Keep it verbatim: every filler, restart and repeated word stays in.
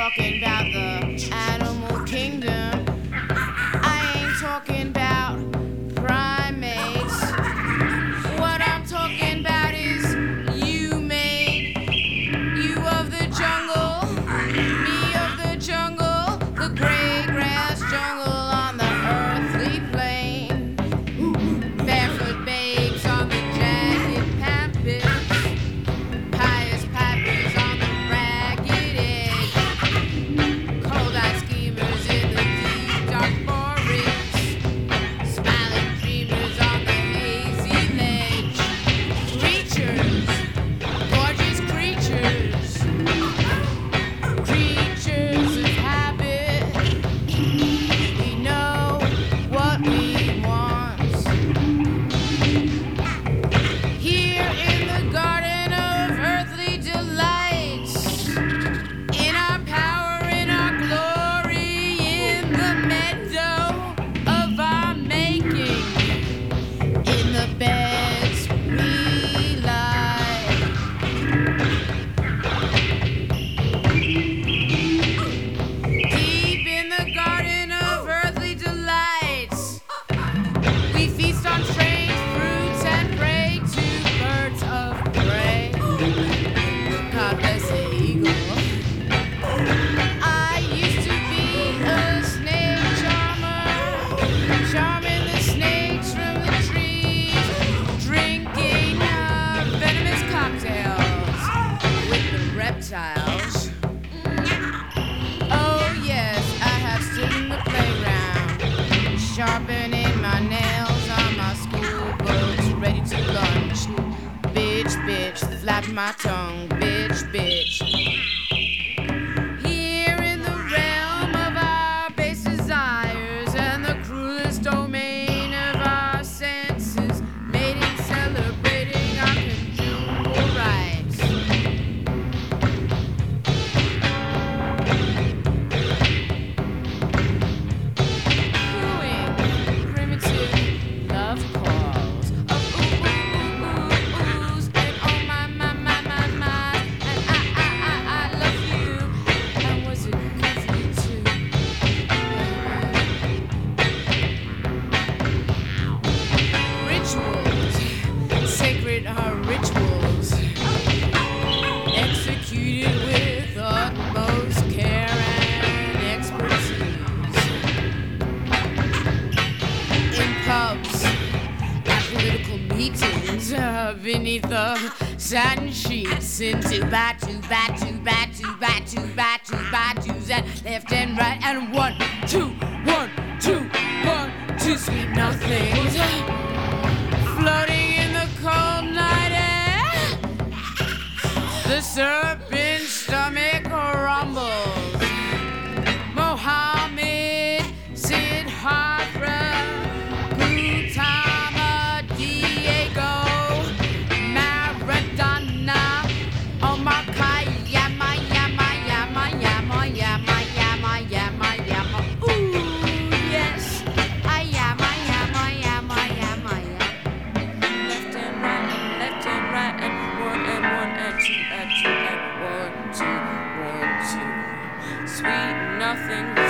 talking about the animal kingdom. I ain't talking about primates. What I'm talking about is you made, you of the jungle, me of the jungle, the gray grass jungle on the earthly plain. Barefoot babes on the jagged pampas, pious pipers on the ragged edge, cold-eyed schemers in the deep dark forest, smiling dreamers on the hazy ledge. Creatures, gorgeous creatures, creatures of habit. We know what we want. Here in the garden of earthly delights, in our power, in our glory, in the meadow of our making, in the beds we lie. Deep in the garden of earthly delights, we feast on strange fruits and pray to birds of prey. God bless the eagle. I used to be a snake charmer, charming the snakes from the trees, drinking uh, venomous cocktails with the reptiles. Oh yes, I have stood in the playground, sharpening my nails on my school books, ready to lunch. Bitch, bitch, flap my tongue, bitch, bitch. Here in the realm of our base desires and the cruelest domain of our senses, mating, celebrating our conjugal rights. Cooing primitive love calls of ooh, ooh, ooh, ooh, oohs, and oh my, my, my, my, my, and I, I, I, I love you, and was it good for you too? Rituals, sacred are rituals, executed with utmost care and expertise. In pubs, at political meetings, uh, beneath the satin sheets, into batu, batu, batu, batu, batu, batus, and left and right, and one, two, one, two, one, two, sweet nothings, floating in the cold night air. The serpent's stomach rumbles. Mohammed, Siddhartha, Gautama, Diego, Maradona, Omar Khayyam, Yama, Yama, Yama, Yama, Yama, Yama, Yama. Ooh, yes. I yama, yama, yama, yama, yama. Left and right and left and right and one and one and two and two and one, two, one, two. Sweet nothing.